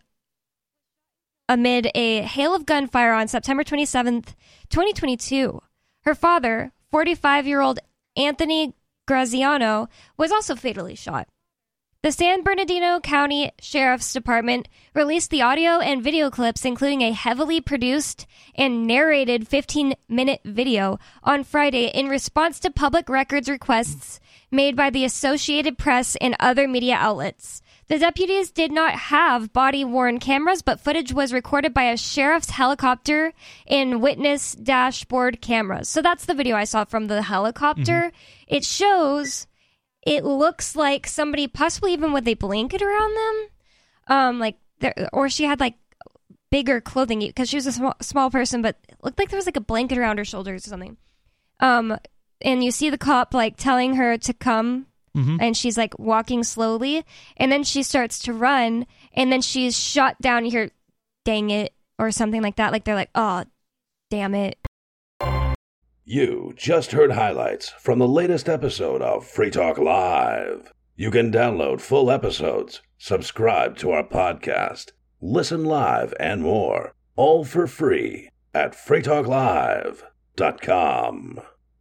amid a hail of gunfire on September twenty-seventh, twenty twenty-two. Her father, forty-five-year-old Anthony Graziano, was also fatally shot. The San Bernardino County Sheriff's Department released the audio and video clips, including a heavily produced and narrated fifteen-minute video on Friday in response to public records requests made by the Associated Press and other media outlets. The deputies did not have body-worn cameras, but footage was recorded by a sheriff's helicopter and witness dashboard cameras. So that's the video I saw from the helicopter. Mm-hmm. It shows... It looks like somebody, possibly even with a blanket around them, um, like, there, or she had like bigger clothing because she was a small, small person, but it looked like there was like a blanket around her shoulders or something. Um, and you see the cop like telling her to come, mm-hmm. and she's like walking slowly, and then she starts to run, and then she's shot down. You hear, "Dang it," or something like that. Like they're like, "Oh, damn it." You just heard highlights from the latest episode of Free Talk Live. You can download full episodes, subscribe to our podcast, listen live, and more, all for free at free talk live dot com.